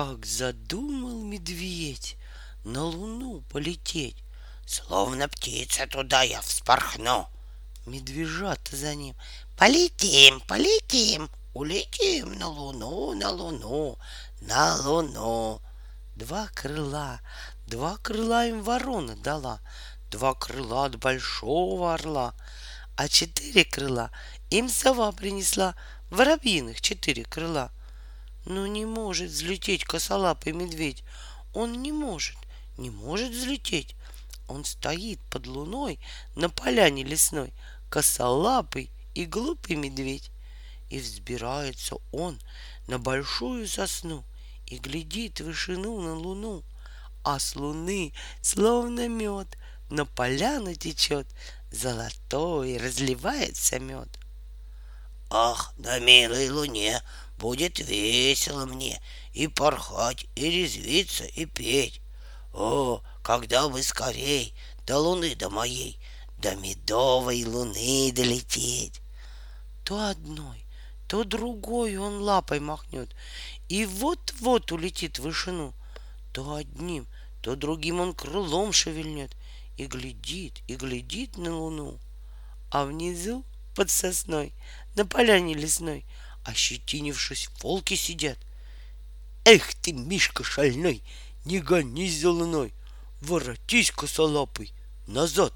Как задумал медведь на луну полететь. Словно птица туда я вспорхну. Медвежата за ним. Полетим, полетим, улетим на луну, на луну, на луну. Два крыла, два крыла им ворона дала, два крыла от большого орла, а четыре крыла им сова принесла, воробьиных четыре крыла. Но не может взлететь косолапый медведь. Он не может взлететь. Он стоит под луной на поляне лесной, косолапый и глупый медведь. И взбирается он на большую сосну и глядит в вышину на луну, а с луны, словно мед, на поляну течет золотой, разливается мед. Ах, на милой луне будет весело мне и порхать, и резвиться, и петь. О, когда бы скорей до луны до моей, до медовой луны долететь. То одной, то другой он лапой махнет, и вот-вот улетит в вышину. То одним, то другим он крылом шевельнет, и глядит на луну. А внизу, под сосной, на поляне лесной, ощетинившись, волки сидят. Эх ты, Мишка шальной, не гонись за луной, воротись, косолапый, назад